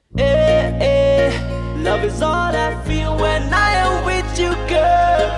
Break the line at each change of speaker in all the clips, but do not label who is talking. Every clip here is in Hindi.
Love is all I feel when I am with you, girl.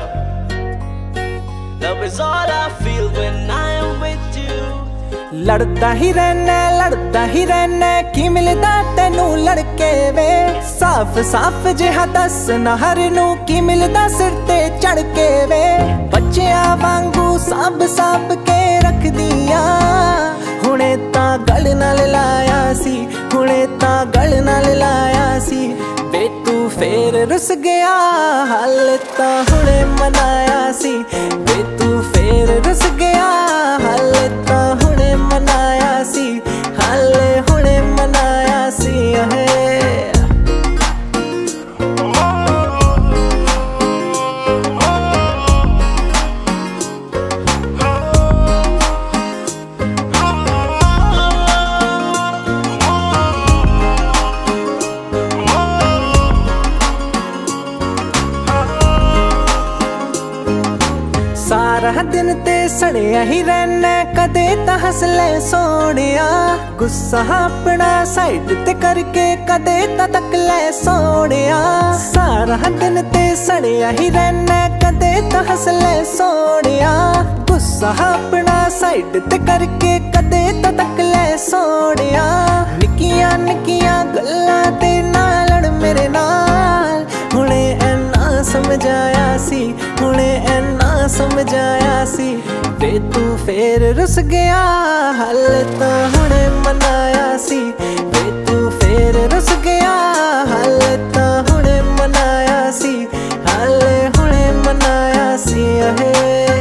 Love is all I feel when I am with you.
लड़दा ही रहना की मिलदा तेनू लड़के वे साफ साफ जिहा दस नहर नू की मिलदा सिर ते चढ़ के वे बच्चियां वांगू साब साब के रख दिया हुणे तां गल नाल लाया सी हुणे तां गल नाल लाया सी वे तू फेर रुस गया हाल तां हुणे मनाया सी वे तू फेर रुस गया हाल तां हुणे मनाया सी हाले हुणे मनाया सी है सारा दिन ते सड़िया ही रहना कदे ता हस ले सोनिया गुस्सा अपना साइड ते करके कदे ता तक ले सोनिया सारा दिन ते सड़िया ही रहना कदे ता हस ले सोनिया गुस्सा अपना साइड ते करके कदे ता तक ले सोनिया निकिया निकिया गल्लां ते ना लड़ मेरे नाल हुणे ऐना समझाया सी हुणे ऐना समझाया सी वे तू फेर रुस गया हाल तो हुणे मनाया सी वे तू फेर रुस गया हाल तो हुणे मनाया सी हाल हुणे मनाया सी है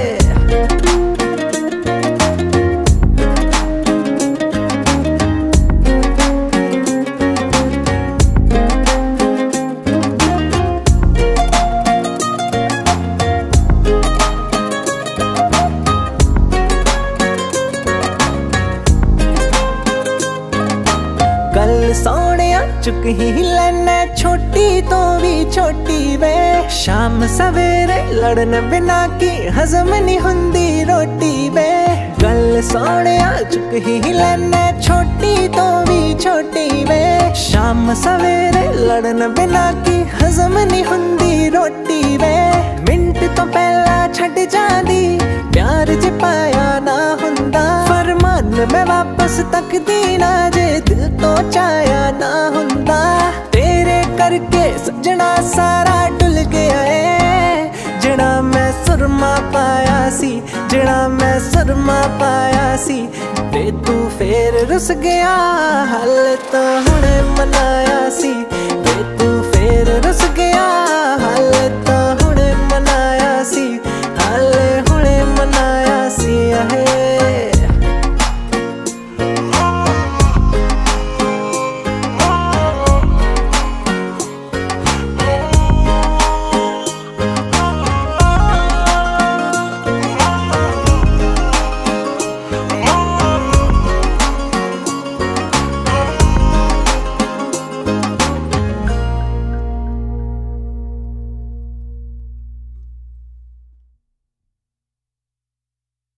गल सोनिया चुक ही लेना छोटी तो भी छोटी वे शाम सवेरे लड़न बिना की हजम नहीं हुंदी रोटी वे गल सोनिया चुक ही लेना छोटी तो भी छोटी वे शाम सवेरे लड़न बिना की हजम नहीं हुंदी रोटी वे मिंट तो पहला छड़ जांदी प्यार ज पाया ना हुंदा फरमान मैं वापस तक दी ना जे दिल तो चाया ना हुंदा तेरे करके सजना सारा डुल गया है जड़ा मैं सुरमा पाया सी जड़ा मैं सुरमा पाया सी वे तू फेर रुस गया हाल